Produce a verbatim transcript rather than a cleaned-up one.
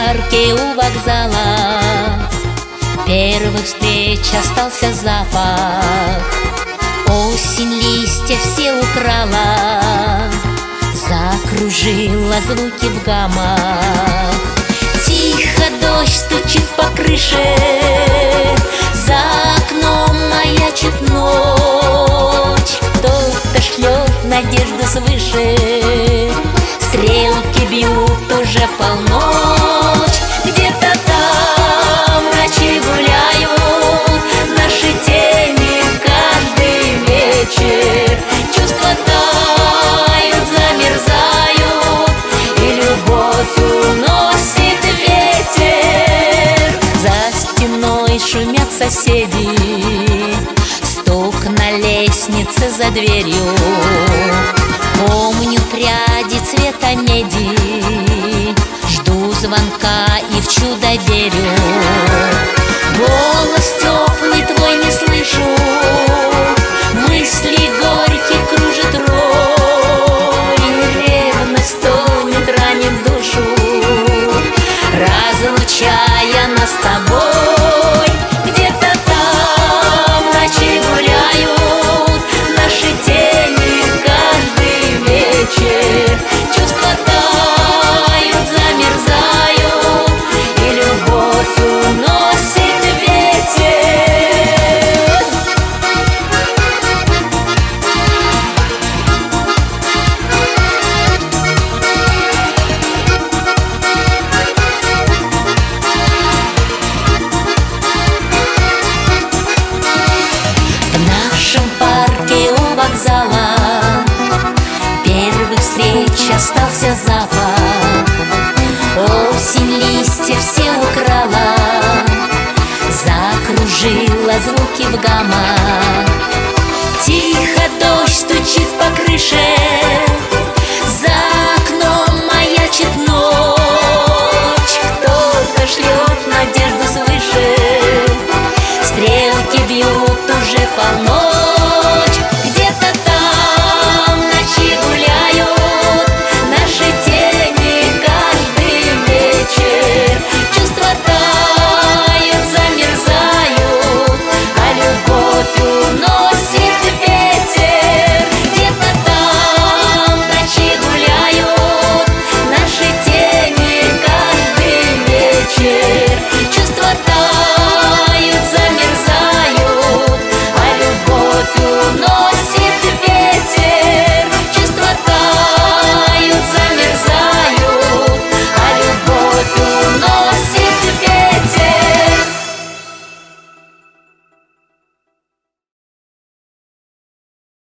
парке у вокзала первых встреч остался запах. Осень листья все украла, закружила звуки в гаммах. Тихо дождь стучит по крыше, за окном маячит ночь. Кто-то шлет надежду свыше, стрелки бьют уже полночь. Где-то там ночи гуляют наши тени каждый вечер. Чувства тают, замерзают, и любовь уносит ветер. За стеной шумят соседи, стук на лестнице за дверью. Помню пряди цвета меди, жду звонка и в чудо верю. Голос теплый твой не слышу, мысли горькие кружит рой. Ревность тонет, ранит душу, разлучая нас с тобой. Где-то там ночи гуляют наши тени каждый вечер. Чувства тают, замерзают, и любовь уносит ветер. В нашем парке у вокзала первых встреч остался запах. Осень листья все украла, закружила звуки в гаммах. Тихо дождь стучит по крыше,